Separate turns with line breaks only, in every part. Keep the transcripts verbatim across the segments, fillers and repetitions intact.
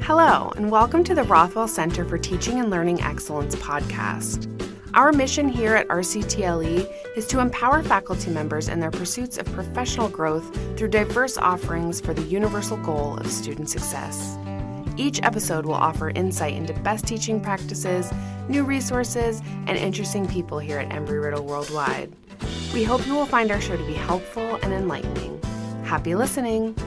Hello, and welcome to the Rothwell Center for Teaching and Learning Excellence podcast. Our mission here at R C T L E is to empower faculty members in their pursuits of professional growth through diverse offerings for the universal goal of student success. Each episode will offer insight into best teaching practices, new resources, and interesting people here at Embry-Riddle Worldwide. We hope you will find our show to be helpful and enlightening. Happy listening!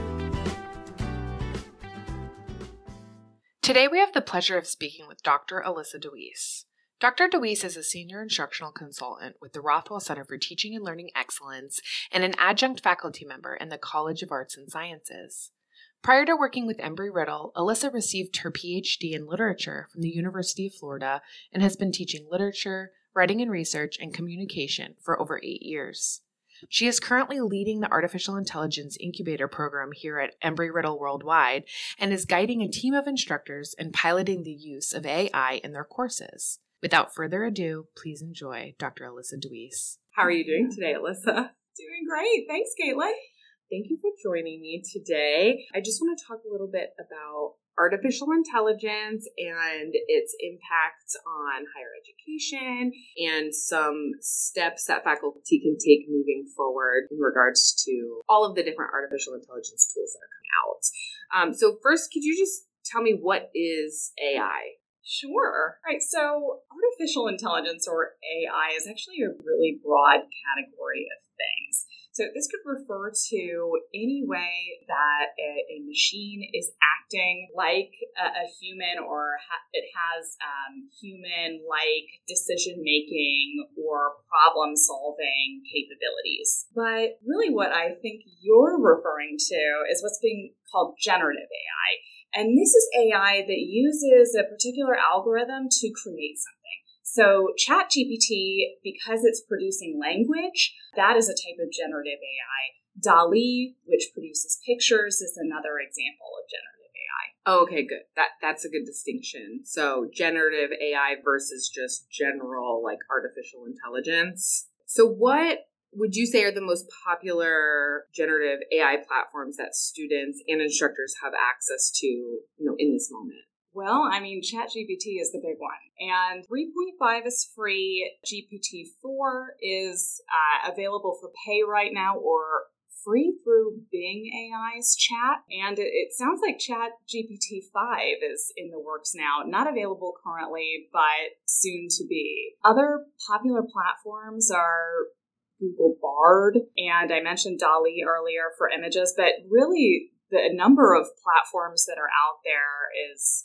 Today we have the pleasure of speaking with Doctor Alyssa DeWeese. Doctor DeWeese is a senior instructional consultant with the Rothwell Center for Teaching and Learning Excellence and an adjunct faculty member in the College of Arts and Sciences. Prior to working with Embry-Riddle, Alyssa received her P H D in literature from the University of Florida and has been teaching literature, writing and research, and communication for over eight years. She is currently leading the Artificial Intelligence Incubator Program here at Embry-Riddle Worldwide and is guiding a team of instructors and piloting the use of A I in their courses. Without further ado, please enjoy Doctor Alyssa DeWeese. How are you doing today, Alyssa?
Doing great. Thanks, Caitlin.
Thank you for joining me today. I just want to talk a little bit about artificial intelligence and its impact on higher education and some steps that faculty can take moving forward in regards to all of the different artificial intelligence tools that are coming out. Um, so first, could you just tell me what is A I?
Sure. Right. So artificial intelligence, or A I, is actually a really broad category of things. So this could refer to any way that a, a machine is acting like a, a human, or ha- it has um, human-like decision-making or problem-solving capabilities. But really what I think you're referring to is what's being called generative A I. And this is A I that uses a particular algorithm to create something. So ChatGPT, because it's producing language, that is a type of generative A I. DALL-E, which produces pictures, is another example of generative A I.
Oh, okay, good. That that's a good distinction. So generative A I versus just general, like, artificial intelligence. So what would you say are the most popular generative A I platforms that students and instructors have access to, you know, in this moment?
Well, I mean, ChatGPT is the big one. And three point five is free. G P T four is uh, available for pay right now, or free through Bing A I's chat. And it, it sounds like ChatGPT five is in the works now. Not available currently, but soon to be. Other popular platforms are Google Bard, and I mentioned DALL-E earlier for images, but really the number of platforms that are out there is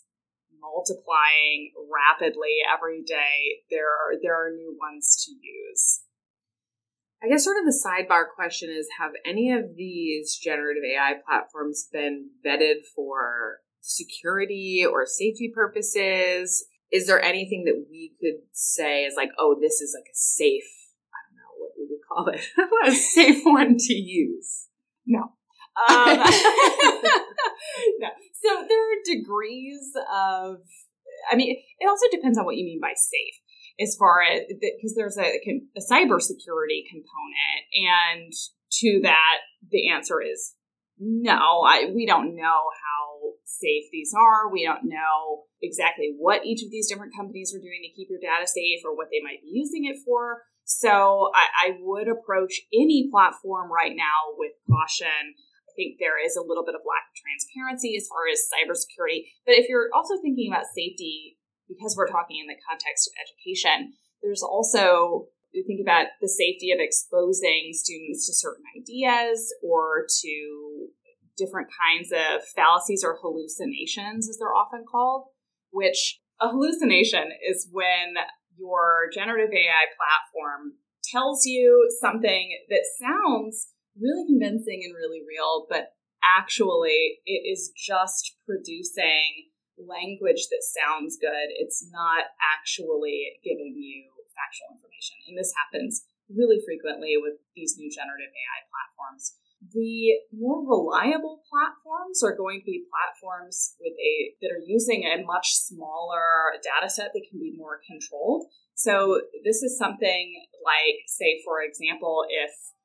multiplying rapidly every day. There are, there are new ones to use.
I guess sort of the sidebar question is, have any of these generative A I platforms been vetted for security or safety purposes? Is there anything that we could say is like, oh, this is like a safe, I don't know, what we would call it, a safe one to use?
No. Um, no. So there are degrees of, I mean, it also depends on what you mean by safe, as far as, because there's a, a cybersecurity component, and to that, the answer is no. I, we don't know how safe these are. We don't know exactly what each of these different companies are doing to keep your data safe, or what they might be using it for. So I, I would approach any platform right now with caution. I think there is a little bit of lack of transparency as far as cybersecurity. But if you're also thinking about safety, because we're talking in the context of education, there's also, you think about the safety of exposing students to certain ideas or to different kinds of fallacies or hallucinations, as they're often called, which a hallucination is when your generative A I platform tells you something that sounds really convincing and really real, but actually it is just producing language that sounds good. It's not actually giving you factual information. And this happens really frequently with these new generative A I platforms. The more reliable platforms are going to be platforms with a that are using a much smaller data set that can be more controlled. So this is something like, say, for example, if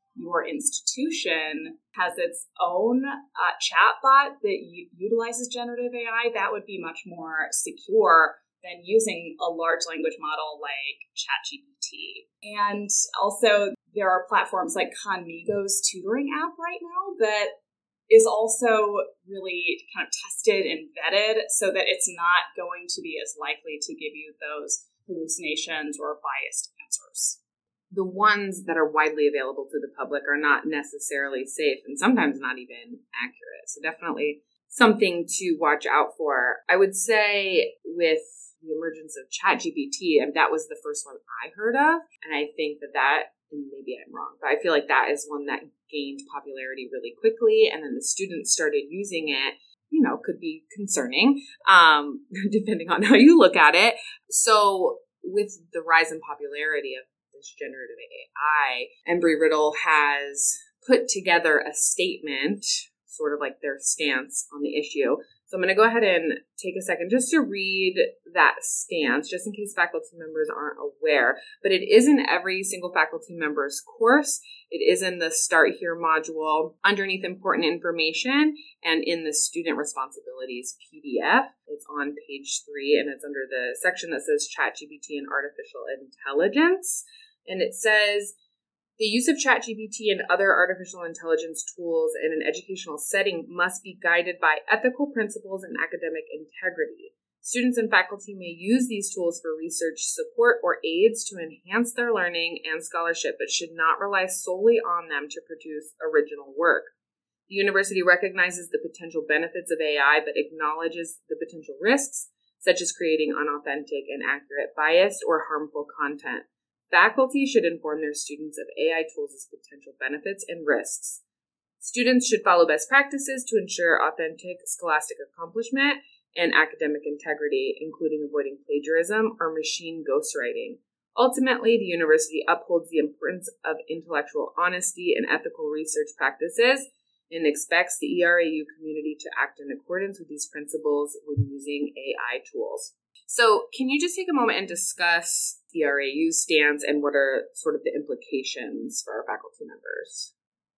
your institution has its own uh, chatbot that u- utilizes generative A I, that would be much more secure than using a large language model like ChatGPT. And also, there are platforms like Conmigo's tutoring app right now that is also really kind of tested and vetted so that it's not going to be as likely to give you those hallucinations or biased answers.
The ones that are widely available to the public are not necessarily safe and sometimes not even accurate. So definitely something to watch out for. I would say with the emergence of ChatGPT, and that was the first one I heard of. And I think that that, and maybe I'm wrong, but I feel like that is one that gained popularity really quickly. And then the students started using it, you know, could be concerning, um, depending on how you look at it. So with the rise in popularity of this generative A I, Embry-Riddle has put together a statement, sort of like their stance on the issue. So I'm going to go ahead and take a second just to read that stance, just in case faculty members aren't aware. But it is in every single faculty member's course. It is in the Start Here module underneath important information and in the student responsibilities P D F. It's on page three and it's under the section that says ChatGPT and artificial intelligence. And it says, the use of ChatGPT and other artificial intelligence tools in an educational setting must be guided by ethical principles and academic integrity. Students and faculty may use these tools for research support or aids to enhance their learning and scholarship, but should not rely solely on them to produce original work. The university recognizes the potential benefits of A I, but acknowledges the potential risks, such as creating unauthentic, inaccurate, biased, or harmful content. Faculty should inform their students of A I tools' potential benefits and risks. Students should follow best practices to ensure authentic scholastic accomplishment and academic integrity, including avoiding plagiarism or machine ghostwriting. Ultimately, the university upholds the importance of intellectual honesty and ethical research practices and expects the E R A U community to act in accordance with these principles when using A I tools. So can you just take a moment and discuss the E R A U's stance and what are sort of the implications for our faculty members?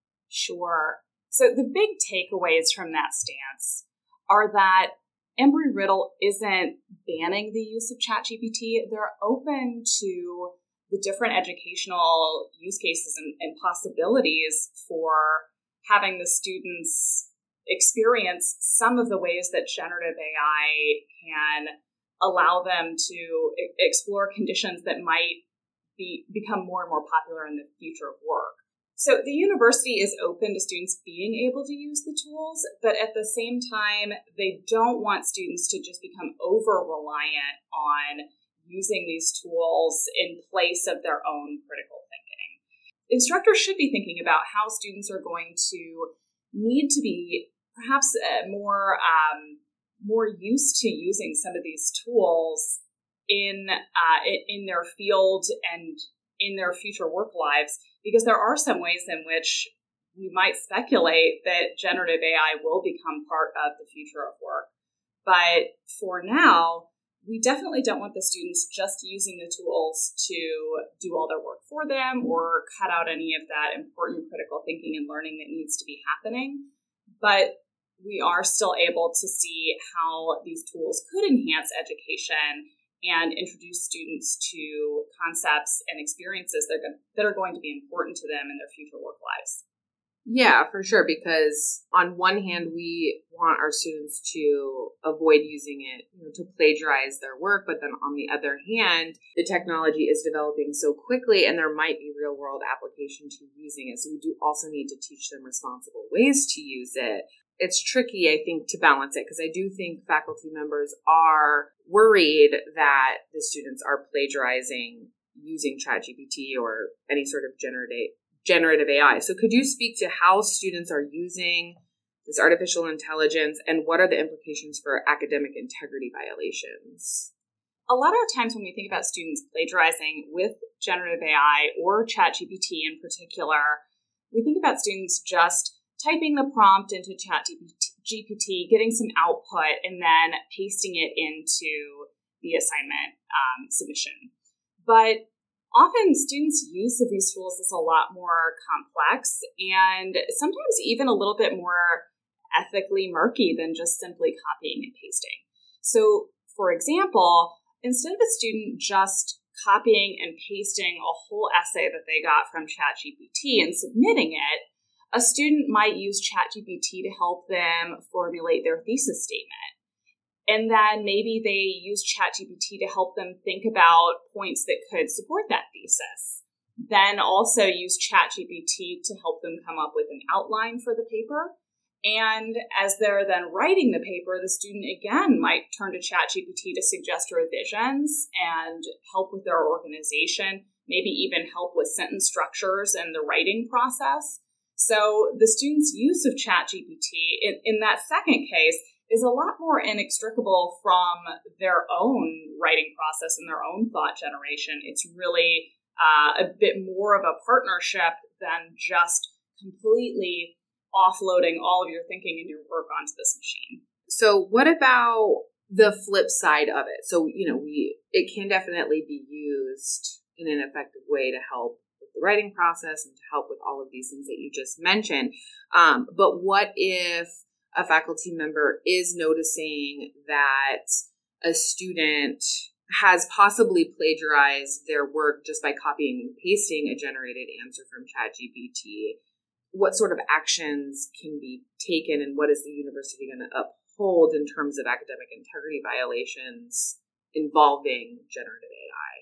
Sure. So the big takeaways from that stance are that Embry-Riddle isn't banning the use of ChatGPT. They're open to the different educational use cases and, and possibilities for having the students experience some of the ways that generative A I can allow them to e- explore conditions that might be become more and more popular in the future of work. So the university is open to students being able to use the tools, but at the same time, they don't want students to just become over-reliant on using these tools in place of their own critical thinking. Instructors should be thinking about how students are going to need to be perhaps uh, more um, more used to using some of these tools in uh, in their field and in their future work lives, because there are some ways in which we might speculate that generative A I will become part of the future of work. But for now, we definitely don't want the students just using the tools to do all their work for them or cut out any of that important critical thinking and learning that needs to be happening. But we are still able to see how these tools could enhance education and introduce students to concepts and experiences that are, going, that are going to be important to them in their future work lives.
Yeah, for sure, because on one hand, we want our students to avoid using it, you know, to plagiarize their work, but then on the other hand, the technology is developing so quickly and there might be real-world application to using it, so we do also need to teach them responsible ways to use it. It's tricky, I think, to balance it, because I do think faculty members are worried that the students are plagiarizing using ChatGPT or any sort of generative generative A I. So could you speak to how students are using this artificial intelligence and what are the implications for academic integrity violations?
A lot of times when we think about students plagiarizing with generative A I or ChatGPT in particular, we think about students just typing the prompt into ChatGPT, getting some output, and then pasting it into the assignment um, submission. But often students' use of these tools is a lot more complex and sometimes even a little bit more ethically murky than just simply copying and pasting. So, for example, instead of a student just copying and pasting a whole essay that they got from ChatGPT and submitting it, a student might use ChatGPT to help them formulate their thesis statement. And then maybe they use ChatGPT to help them think about points that could support that thesis. Then also use ChatGPT to help them come up with an outline for the paper. And as they're then writing the paper, the student again might turn to ChatGPT to suggest revisions and help with their organization, maybe even help with sentence structures and the writing process. So the student's use of ChatGPT in, in that second case is a lot more inextricable from their own writing process and their own thought generation. It's really uh, a bit more of a partnership than just completely offloading all of your thinking and your work onto this machine.
So what about the flip side of it? So, you know, we it can definitely be used in an effective way to help with the writing process and to help with all of these things that you just mentioned. Um, but what if a faculty member is noticing that a student has possibly plagiarized their work just by copying and pasting a generated answer from ChatGPT? What sort of actions can be taken and what is the university going to uphold in terms of academic integrity violations involving generative A I?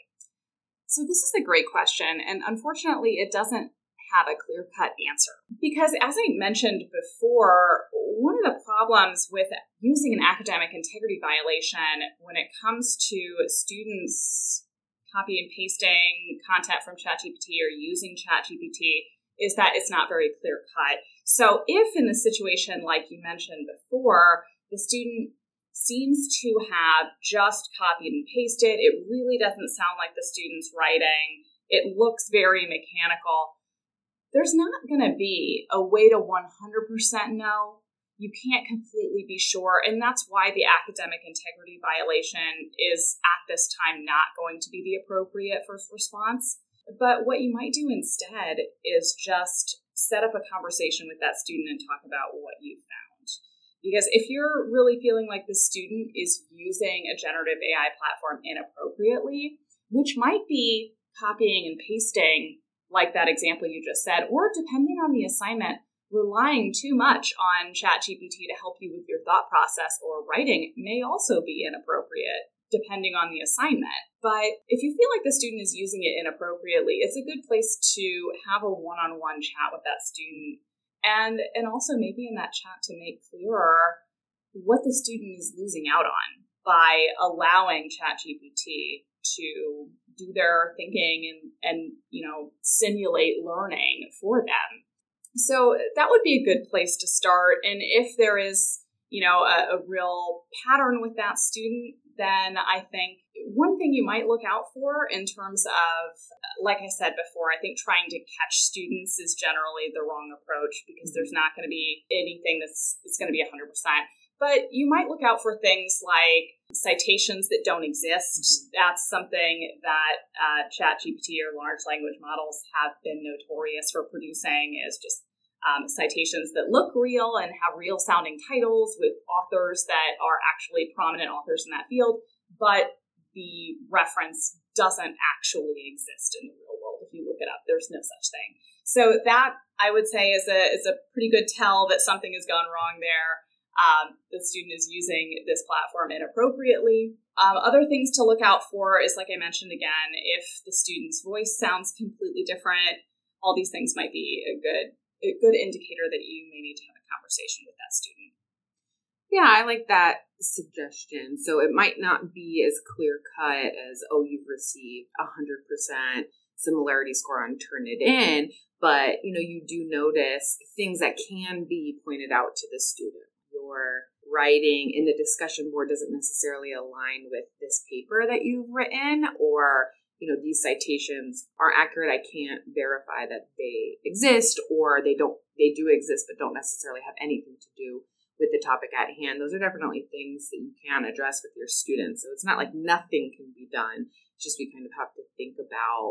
So this is a great question, and unfortunately it doesn't have a clear-cut answer. Because as I mentioned before, one of the problems with using an academic integrity violation when it comes to students copy and pasting content from ChatGPT or using ChatGPT is that it's not very clear-cut. So if in the situation like you mentioned before, the student seems to have just copied and pasted, it really doesn't sound like the student's writing, it looks very mechanical, there's not going to be a way to one hundred percent know. You can't completely be sure, and that's why the academic integrity violation is at this time not going to be the appropriate first response. But what you might do instead is just set up a conversation with that student and talk about what you found. Because if you're really feeling like the student is using a generative A I platform inappropriately, which might be copying and pasting, like that example you just said, or depending on the assignment, relying too much on ChatGPT to help you with your thought process or writing may also be inappropriate, depending on the assignment. But if you feel like the student is using it inappropriately, it's a good place to have a one-on-one chat with that student. And, and also maybe in that chat to make clearer what the student is losing out on by allowing ChatGPT to do their thinking and, and, you know, simulate learning for them. So that would be a good place to start. And if there is, you know, a, a real pattern with that student, then I think one thing you might look out for in terms of, like I said before, I think trying to catch students is generally the wrong approach because there's not going to be anything that's, that's going to be one hundred percent. But you might look out for things like citations that don't exist. Mm-hmm. That's something that uh, ChatGPT or large language models have been notorious for producing, is just um, citations that look real and have real sounding titles with authors that are actually prominent authors in that field, but the reference doesn't actually exist in the real world. If you look it up, there's no such thing. So that, I would say, is a is a pretty good tell that something has gone wrong there. Um, the student is using this platform inappropriately. Um, other things to look out for is, like I mentioned again, if the student's voice sounds completely different, all these things might be a good a good indicator that you may need to have a conversation with that student.
Yeah, I like that suggestion. So it might not be as clear cut as, oh, you've received a hundred percent similarity score on Turnitin, but you know, you do notice things that can be pointed out to the student. Your writing in the discussion board doesn't necessarily align with this paper that you've written, or you know, these citations aren't accurate. I can't verify that they exist, or they don't, they do exist, but don't necessarily have anything to do with the topic at hand. Those are definitely things that you can address with your students. So it's not like nothing can be done. It's just we kind of have to think about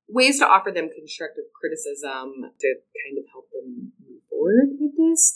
ways to offer them constructive criticism to kind of help them move forward with this.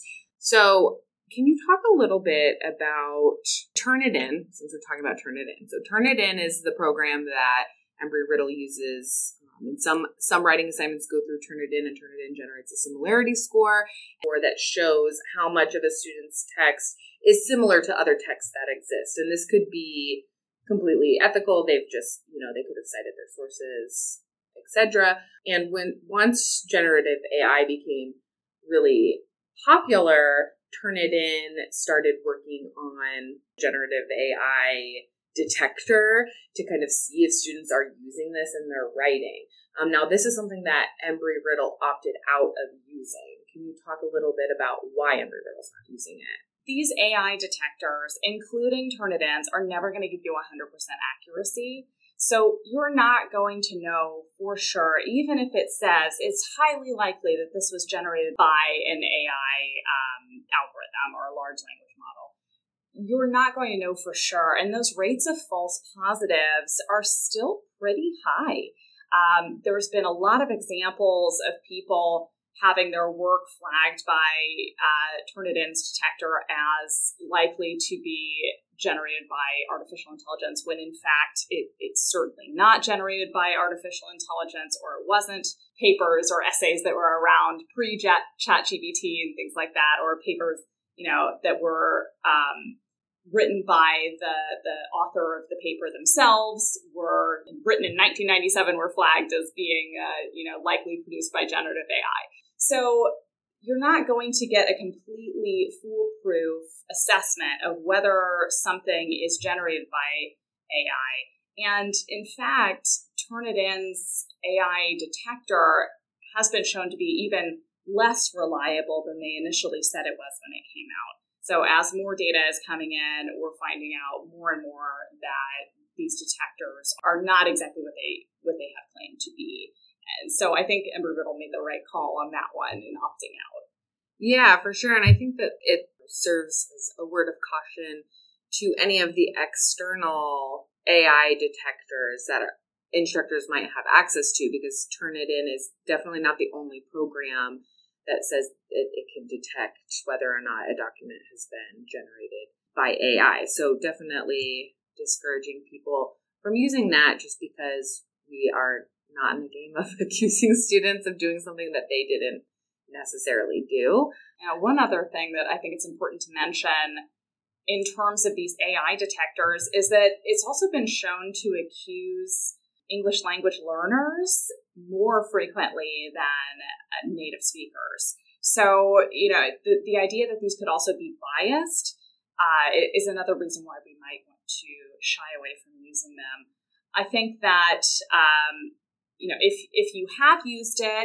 So can you talk a little bit about Turnitin, since we're talking about Turnitin? So Turnitin is the program that Embry-Riddle uses. Um, and some, some writing assignments go through Turnitin, and Turnitin generates a similarity score, or that shows how much of a student's text is similar to other texts that exist. And this could be completely ethical. They've just, you know, they could have cited their sources, et cetera. And when once generative A I became really popular, Turnitin started working on generative A I detector to kind of see if students are using this in their writing. Um, now, this is something that Embry-Riddle opted out of using. Can you talk a little bit about why Embry-Riddle's not using it?
These A I detectors, including Turnitin's, are never going to give you one hundred percent accuracy. So you're not going to know for sure, even if it says it's highly likely that this was generated by an A I um, algorithm or a large language model. You're not going to know for sure. And those rates of false positives are still pretty high. Um, there's been a lot of examples of people having their work flagged by uh, Turnitin's detector as likely to be generated by artificial intelligence, when in fact it, it's certainly not generated by artificial intelligence, or it wasn't. Papers or essays that were around pre-ChatGPT and things like that, or papers, you know, that were um, written by the, the author of the paper themselves, were written in nineteen ninety-seven, were flagged as being, uh, you know, likely produced by generative A I. So you're not going to get a completely foolproof assessment of whether something is generated by A I. And in fact, Turnitin's A I detector has been shown to be even less reliable than they initially said it was when it came out. So as more data is coming in, we're finding out more and more that these detectors are not exactly what they what they have claimed to be. And so I think Embry-Riddle made the right call on that one in opting out.
Yeah, for sure. And I think that it serves as a word of caution to any of the external A I detectors that are, instructors might have access to, because Turnitin is definitely not the only program that says it, it can detect whether or not a document has been generated by A I. So definitely discouraging people from using that, just because we are not in the game of accusing students of doing something that they didn't necessarily do.
Now, one other thing that I think it's important to mention in terms of these A I detectors is that it's also been shown to accuse English language learners more frequently than native speakers. So, you know, the, the idea that these could also be biased uh, is another reason why we might want to shy away from using them. I think that, um, you know, if if you have used it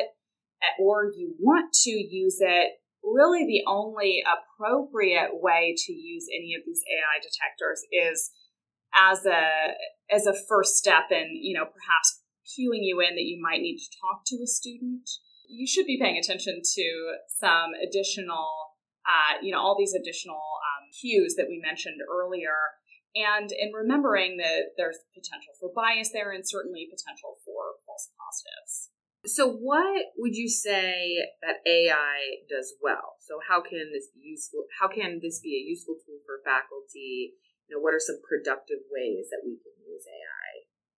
or you want to use it, really the only appropriate way to use any of these A I detectors is as a as a first step in, you know, perhaps cueing you in that you might need to talk to a student. You should be paying attention to some additional, uh, you know, all these additional um, cues that we mentioned earlier. And in remembering that there's potential for bias there and certainly potential for false positives.
So what would you say that A I does well? So how can this be useful? How can this be a useful tool for faculty? You know, what are some productive ways that we can use A I?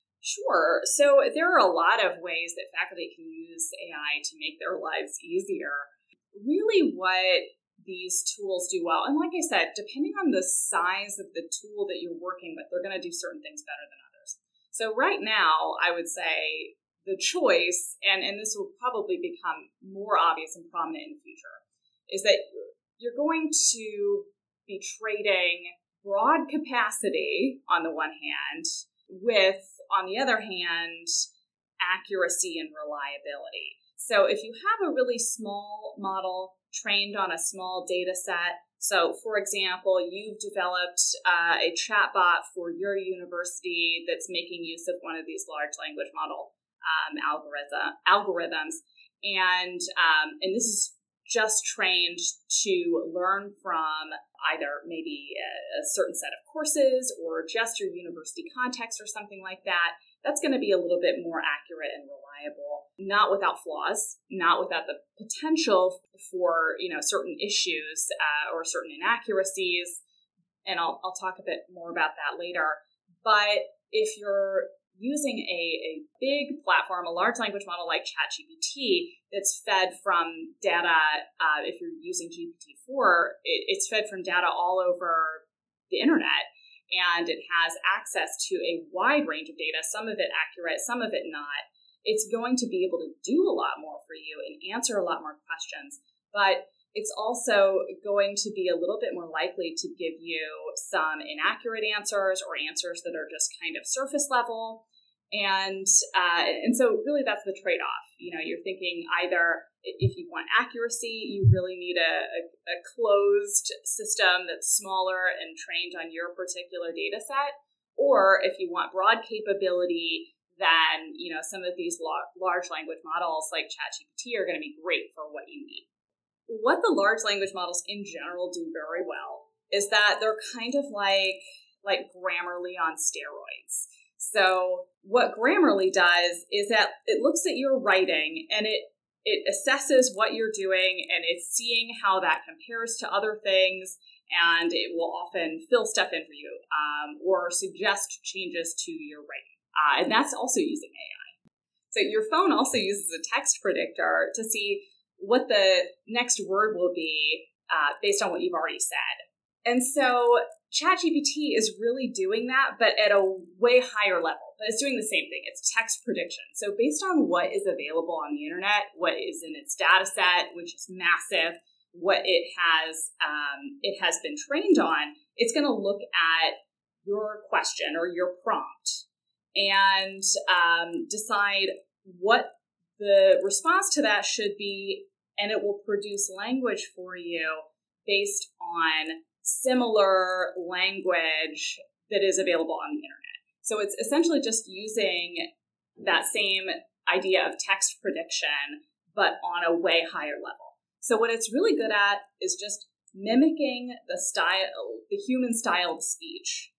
Sure. So there are a lot of ways that faculty can use A I to make their lives easier. Really what these tools do well, and like I said, depending on the size of the tool that you're working with, they're going to do certain things better than others. So right now, I would say the choice, and, and this will probably become more obvious and prominent in the future, is that you're going to be trading broad capacity on the one hand with, on the other hand, accuracy and reliability. So if you have a really small model trained on a small data set, so for example, you've developed uh, a chatbot for your university that's making use of one of these large language model um, algorithm, algorithms, and um, and this is just trained to learn from either maybe a, a certain set of courses or just your university context or something like that, that's going to be a little bit more accurate and reliable, not without flaws, not without the potential for, you know, certain issues uh, or certain inaccuracies. And I'll, I'll talk a bit more about that later. But if you're using a, a big platform, a large language model like ChatGPT that's fed from data, uh, if you're using G P T four, it, it's fed from data all over the internet, and it has access to a wide range of data, some of it accurate, some of it not. It's going to be able to do a lot more for you and answer a lot more questions, but it's also going to be a little bit more likely to give you some inaccurate answers or answers that are just kind of surface level. And uh, and so really that's the trade-off. You know, you're thinking either if you want accuracy, you really need a, a, a closed system that's smaller and trained on your particular data set. Or if you want broad capability, then, you know, some of these la- large language models like ChatGPT are going to be great for what you need. What the large language models in general do very well is that they're kind of like, like Grammarly on steroids. So what Grammarly does is that it looks at your writing and it it assesses what you're doing and it's seeing how that compares to other things, and it will often fill stuff in for you um, or suggest changes to your writing. Uh, and that's also using A I. So your phone also uses a text predictor to see what the next word will be uh, based on what you've already said. And so ChatGPT is really doing that, but at a way higher level. But it's doing the same thing. It's text prediction. So based on what is available on the internet, what is in its data set, which is massive, what it has um, it has been trained on, it's going to look at your question or your prompt and um, decide what the response to that should be, and it will produce language for you based on similar language that is available on the internet. So it's essentially just using that same idea of text prediction, but on a way higher level. So what it's really good at is just mimicking the style, the human style of speech,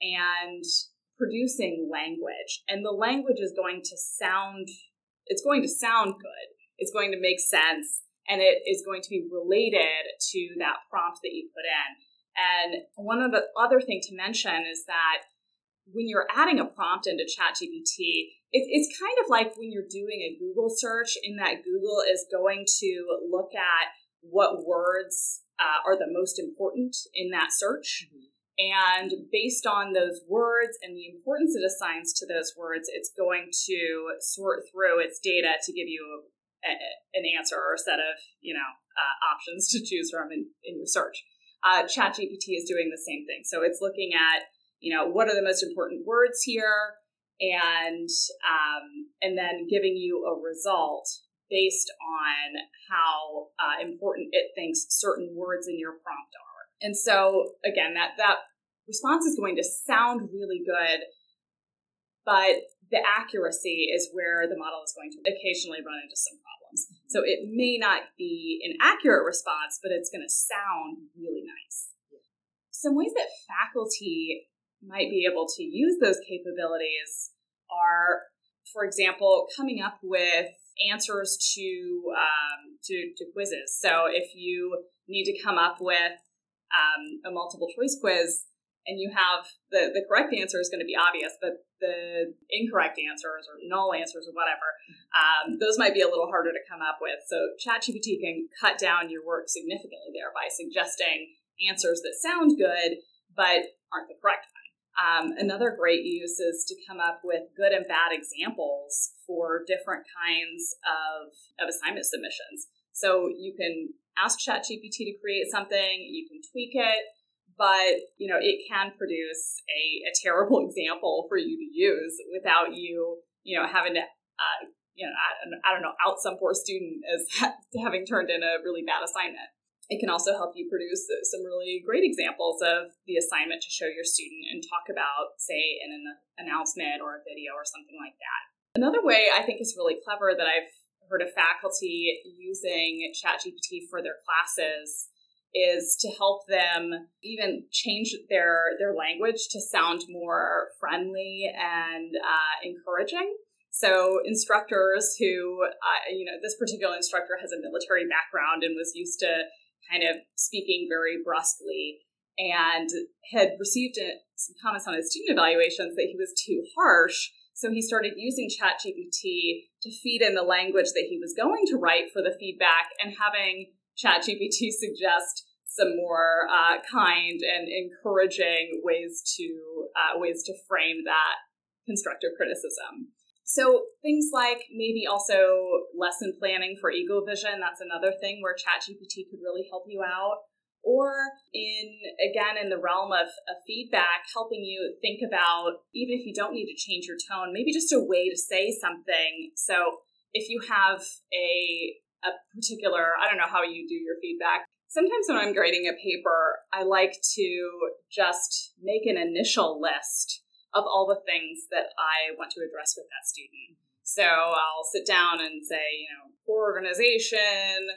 and producing language. And the language is going to sound, it's going to sound good. It's going to make sense, and it is going to be related to that prompt that you put in. And one of the other thing to mention is that when you're adding a prompt into ChatGPT, it, it's kind of like when you're doing a Google search, in that Google is going to look at what words uh, are the most important in that search. Mm-hmm. And based on those words and the importance it assigns to those words, it's going to sort through its data to give you a, a, an answer or a set of, you know, uh, options to choose from in, in your search. Uh, ChatGPT is doing the same thing. So it's looking at, you know, what are the most important words here, and um, and then giving you a result based on how uh, important it thinks certain words in your prompt are. And so, again, that, that response is going to sound really good, but the accuracy is where the model is going to occasionally run into some problems. So it may not be an accurate response, but it's going to sound really nice. Some ways that faculty might be able to use those capabilities are, for example, coming up with answers to um, to, to quizzes. So if you need to come up with um, a multiple choice quiz, and you have the, the correct answer is going to be obvious, but the incorrect answers or null answers or whatever, um, those might be a little harder to come up with. So ChatGPT can cut down your work significantly there by suggesting answers that sound good but aren't the correct one. Um, another great use is to come up with good and bad examples for different kinds of, of assignment submissions. So you can ask ChatGPT to create something, you can tweak it, but you know it can produce a, a terrible example for you to use without you, you know, having to, uh, you know, I, I don't know, out some poor student as ha- having turned in a really bad assignment. It can also help you produce some really great examples of the assignment to show your student and talk about, say, in an announcement or a video or something like that. Another way I think is really clever that I've heard of faculty using ChatGPT for their classes is to help them even change their, their language to sound more friendly and uh, encouraging. So instructors who, uh, you know, this particular instructor has a military background and was used to kind of speaking very brusquely, and had received a, some comments on his student evaluations that he was too harsh. So he started using ChatGPT to feed in the language that he was going to write for the feedback, and having ChatGPT suggest some more uh, kind and encouraging ways to uh, ways to frame that constructive criticism. So things like maybe also lesson planning for Eagle Vision, that's another thing where ChatGPT could really help you out. Or in, again, in the realm of, of feedback, helping you think about, even if you don't need to change your tone, maybe just a way to say something. So if you have a, a particular, I don't know how you do your feedback. Sometimes when I'm grading a paper, I like to just make an initial list of all the things that I want to address with that student. So I'll sit down and say, you know, poor organization,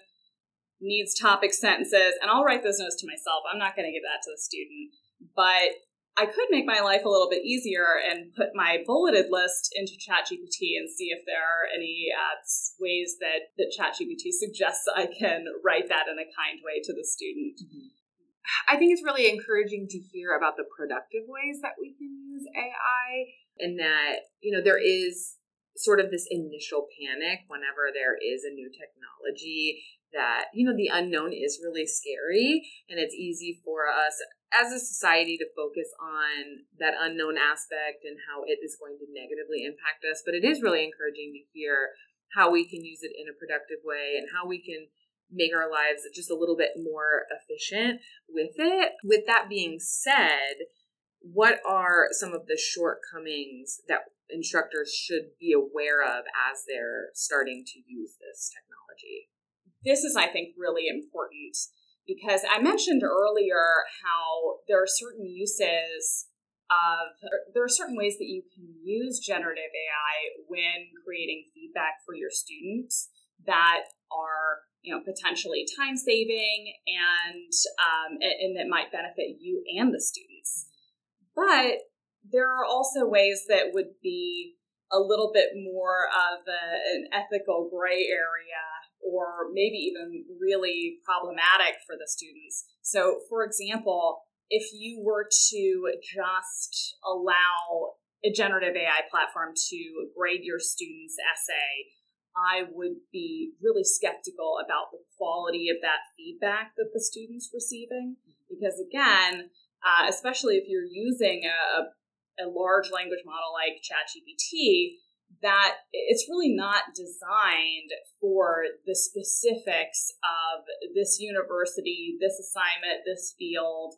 needs topic sentences, and I'll write those notes to myself. I'm not going to give that to the student, but I could make my life a little bit easier and put my bulleted list into ChatGPT and see if there are any uh, ways that, that ChatGPT suggests I can write that in a kind way to the student.
Mm-hmm. I think it's really encouraging to hear about the productive ways that we can use A I, and that, you know, there is sort of this initial panic whenever there is a new technology, that, you know, the unknown is really scary, and it's easy for us as a society to focus on that unknown aspect and how it is going to negatively impact us. But it is really encouraging to hear how we can use it in a productive way and how we can make our lives just a little bit more efficient with it. With that being said, what are some of the shortcomings that instructors should be aware of as they're starting to use this technology?
This is, I think, really important because I mentioned earlier how there are certain uses of, there are certain ways that you can use generative A I when creating feedback for your students that are, you know, potentially time-saving and um, and that might benefit you and the students. But there are also ways that would be a little bit more of a, an ethical gray area, or maybe even really problematic for the students. So, for example, if you were to just allow a generative A I platform to grade your student's essay, I would be really skeptical about the quality of that feedback that the student's receiving. Because again, uh, especially if you're using a, a large language model like ChatGPT, that it's really not designed for the specifics of this university, this assignment, this field,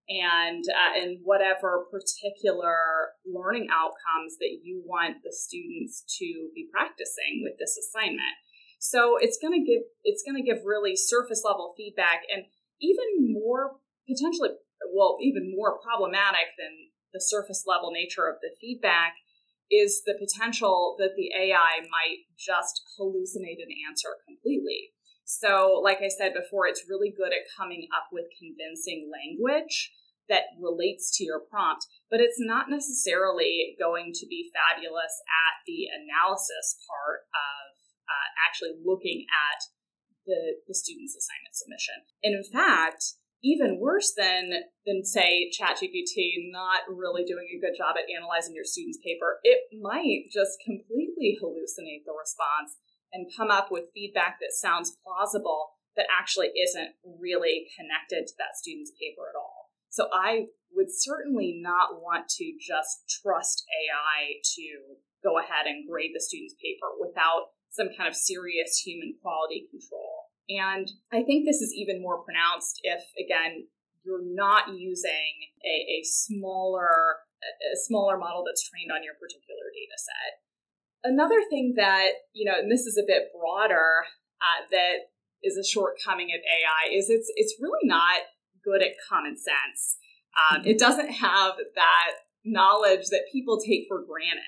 and uh, and whatever particular learning outcomes that you want the students to be practicing with this assignment. So it's going to give it's going to give really surface level feedback, and even more potentially, well, even more problematic than the surface level nature of the feedback is the potential that the A I might just hallucinate an answer completely. So, like I said before, it's really good at coming up with convincing language that relates to your prompt, but it's not necessarily going to be fabulous at the analysis part of uh, actually looking at the, the student's assignment submission. And in fact, even worse than, than say, ChatGPT not really doing a good job at analyzing your student's paper, it might just completely hallucinate the response and come up with feedback that sounds plausible that actually isn't really connected to that student's paper at all. So I would certainly not want to just trust A I to go ahead and grade the student's paper without some kind of serious human quality control. And I think this is even more pronounced if, again, you're not using a, a smaller a smaller model that's trained on your particular data set. Another thing that, you know, and this is a bit broader, uh, that is a shortcoming of A I is it's it's really not good at common sense. Um, it doesn't have that knowledge that people take for granted.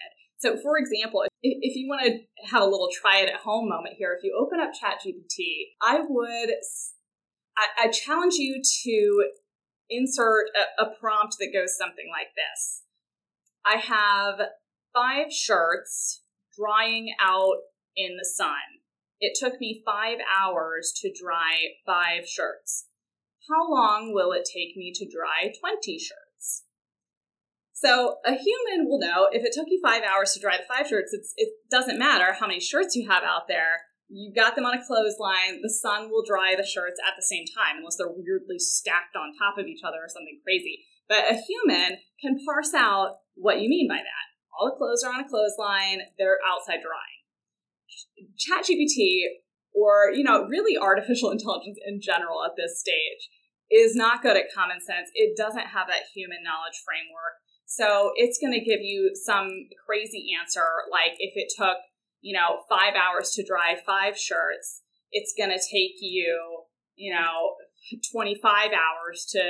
So for example, if, if you want to have a little try it at home moment here, if you open up ChatGPT, I would, I, I challenge you to insert a, a prompt that goes something like this. I have five shirts drying out in the sun. It took me five hours to dry five shirts. How long will it take me to dry twenty shirts? So a human will know if it took you five hours to dry the five shirts, it's, it doesn't matter how many shirts you have out there. You got them on a clothesline. The sun will dry the shirts at the same time, unless they're weirdly stacked on top of each other or something crazy. But a human can parse out what you mean by that. All the clothes are on a clothesline. They're outside drying. ChatGPT, or, you know, really artificial intelligence in general at this stage, is not good at common sense. It doesn't have that human knowledge framework. So it's going to give you some crazy answer, like if it took, you know, five hours to dry five shirts, it's going to take you, you know, twenty-five hours to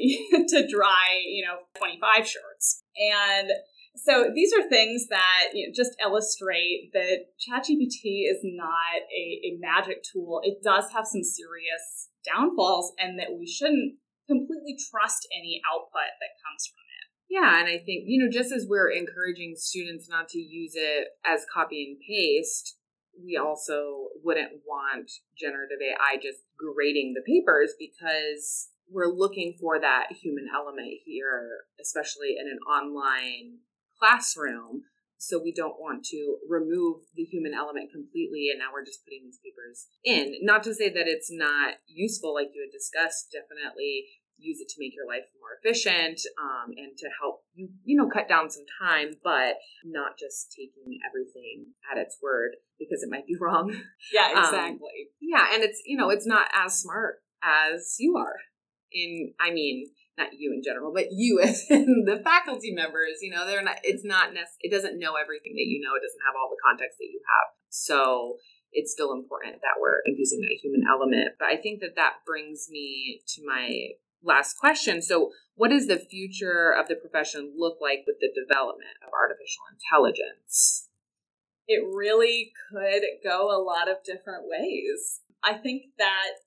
to dry, you know, twenty-five shirts. And so these are things that, you know, just illustrate that ChatGPT is not a, a magic tool. It does have some serious downfalls, and that we shouldn't completely trust any output that comes from it.
Yeah, and I think, you know, just as we're encouraging students not to use it as copy and paste, we also wouldn't want generative A I just grading the papers, because we're looking for that human element here, especially in an online classroom. So we don't want to remove the human element completely, and now we're just putting these papers in. Not to say that it's not useful, like you had discussed. Definitely use it to make your life more efficient, um, and to help you, you know, cut down some time, but not just taking everything at its word, because it might be wrong.
Yeah, exactly.
Um, yeah, and it's, you know, it's not as smart as you are. In, I mean, not you in general, but you as in the faculty members, you know, they're not, it's not, nec- it doesn't know everything that you know. It doesn't have all the context that you have. So it's still important that we're infusing that human element. But I think that that brings me to my last question. So what does the future of the profession look like with the development of artificial intelligence?
It really could go a lot of different ways. I think that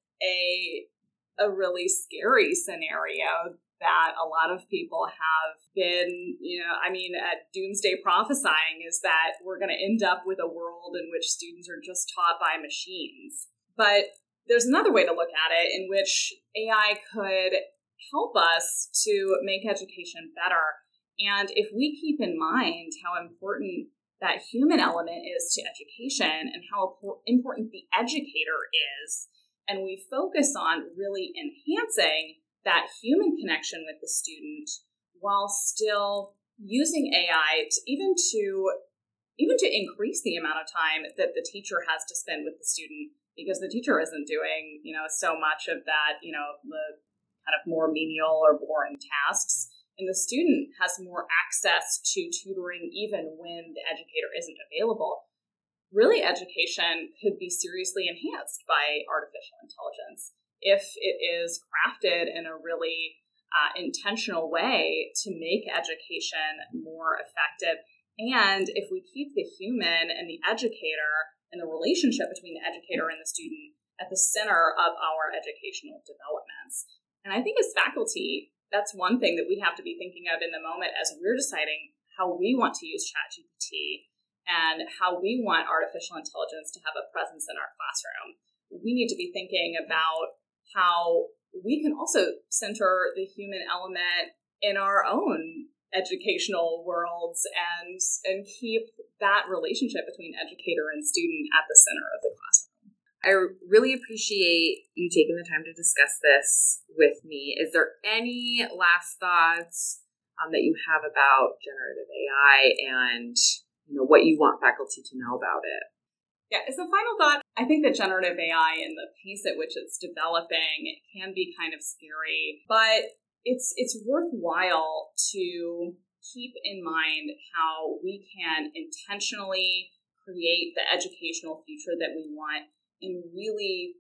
a a really scary scenario that a lot of people have been, you know, I mean, at doomsday prophesying, is that we're going to end up with a world in which students are just taught by machines. But there's another way to look at it, in which A I could help us to make education better. And if we keep in mind how important that human element is to education, and how important the educator is, and we focus on really enhancing that human connection with the student, while still using A I to even to even to increase the amount of time that the teacher has to spend with the student, because the teacher isn't doing, you know, so much of that, you know, the kind of more menial or boring tasks. And the student has more access to tutoring even when the educator isn't available. Really, education could be seriously enhanced by artificial intelligence if it is crafted in a really uh, intentional way to make education more effective. And if we keep the human and the educator and the relationship between the educator and the student at the center of our educational developments. And I think as faculty, that's one thing that we have to be thinking of in the moment as we're deciding how we want to use ChatGPT and how we want artificial intelligence to have a presence in our classroom. We need to be thinking about how we can also center the human element in our own educational worlds, and and keep that relationship between educator and student at the center of the classroom.
I really appreciate you taking the time to discuss this with me. Is there any last thoughts um, that you have about generative A I and, you know, what you want faculty to know about it?
Yeah, as a final thought, I think that generative A I and the pace at which it's developing, it can be kind of scary, but it's it's worthwhile to keep in mind how we can intentionally create the educational future that we want, and really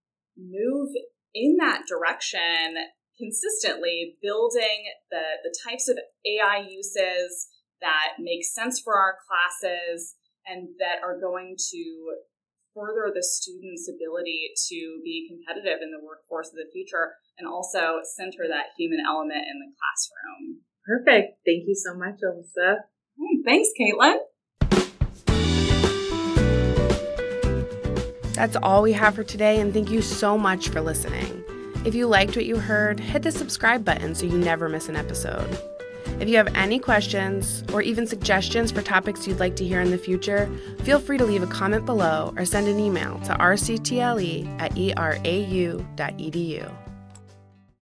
move in that direction consistently, building the, the types of A I uses that make sense for our classes and that are going to further the students' ability to be competitive in the workforce of the future and also center that human element in the classroom.
Perfect. Thank you so much, Alyssa.
Thanks, Caitlin.
That's all we have for today, and thank you so much for listening. If you liked what you heard, hit the subscribe button so you never miss an episode. If you have any questions or even suggestions for topics you'd like to hear in the future, feel free to leave a comment below or send an email to r c t l e at e r a u dot e d u.